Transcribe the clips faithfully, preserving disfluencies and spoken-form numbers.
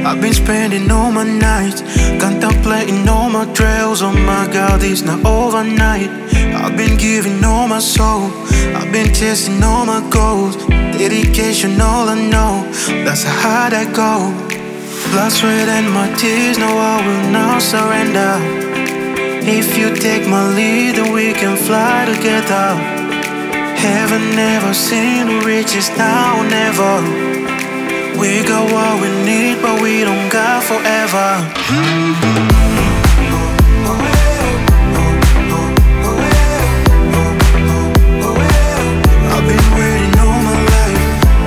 I've been spending all my nights contemplating all my trails. Oh my God, it's not overnight. I've been giving all my soul. I've been chasing all my goals. Dedication, all I know. That's how hard I go. Blood, sweat, and my tears. No, I will not surrender. If you take my lead, then we can fly together. Heaven never seen the riches, now never. We got what we need, but we don't got forever. Mm-hmm. I've been waiting all my life.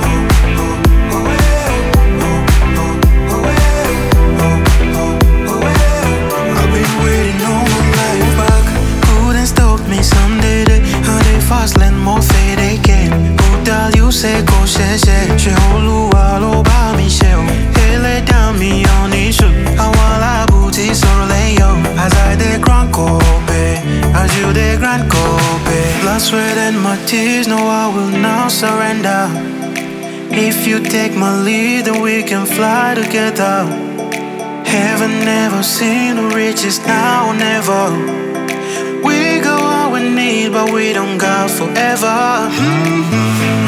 I've been waiting all my life. Back, couldn't stop me someday. They fast land more fade again. Who tell you say go share share? She hold you all over me shell. Hele down me on issue. I want la booty so lay yo. As I de grand cope, as you de grand cope. Blood, sweat and my tears. No, I will not surrender. If you take my lead, then we can fly together. Heaven never seen the riches, now never. We got what we need, but we don't got forever. Mm-hmm.